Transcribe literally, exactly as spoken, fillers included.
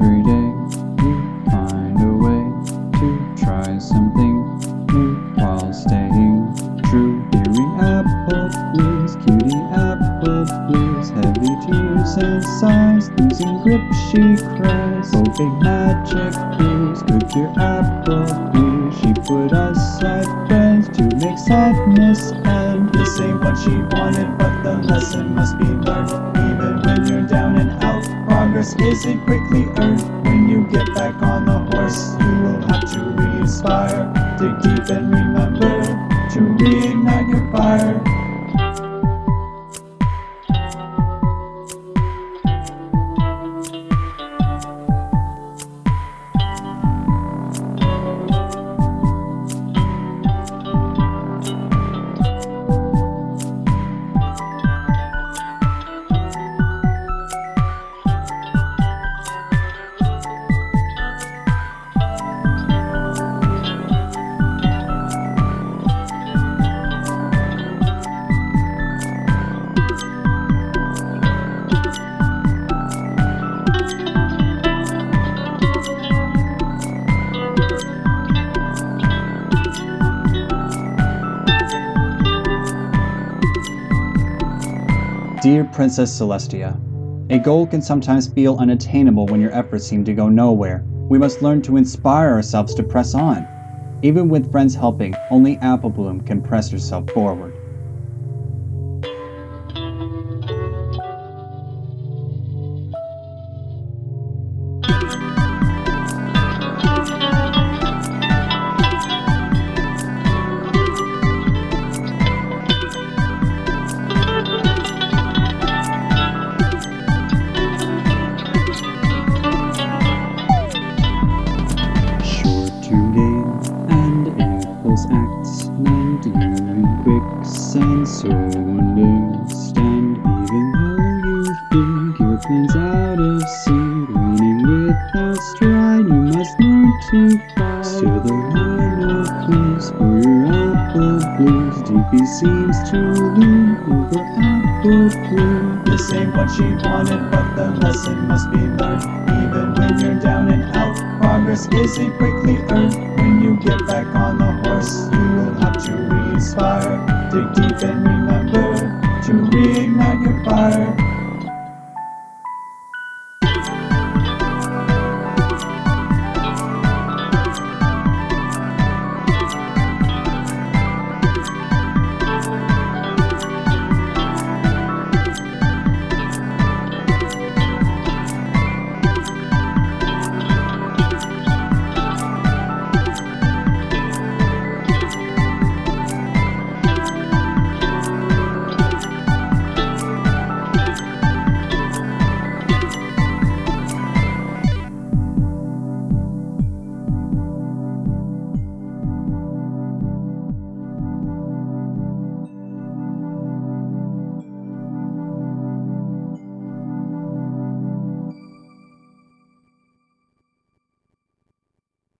Every day you find a way to try something new while staying true. Deary apple blues, cutie apple blues, heavy tears and sighs, losing grip she cries. Oh, big magic blues, good dear apple blues, she put us at friends to make sadness end. This ain't what she wanted, but the lesson must be learned. Even when you're down and out, progress isn't quickly earned. When you get back on the horse, you will have to re-inspire. Dig deep and remember to reignite your fire. Dear Princess Celestia, a goal can sometimes feel unattainable when your efforts seem to go nowhere. We must learn to inspire ourselves to press on. Even with friends helping, only Apple Bloom can press herself forward. Acts land you in quicksand, so understand. Even though you think your plan's out of sync, running without stride, you must learn to fly. Still there are no clues for your apple blues. D P seems to loom over apple bloom. This ain't what she wanted, but the lesson must be learned. Even when you're down and out, progress isn't quickly earned. When you get back on the horse, you will have to re-inspire. Dig deep and remember to reignite your fire.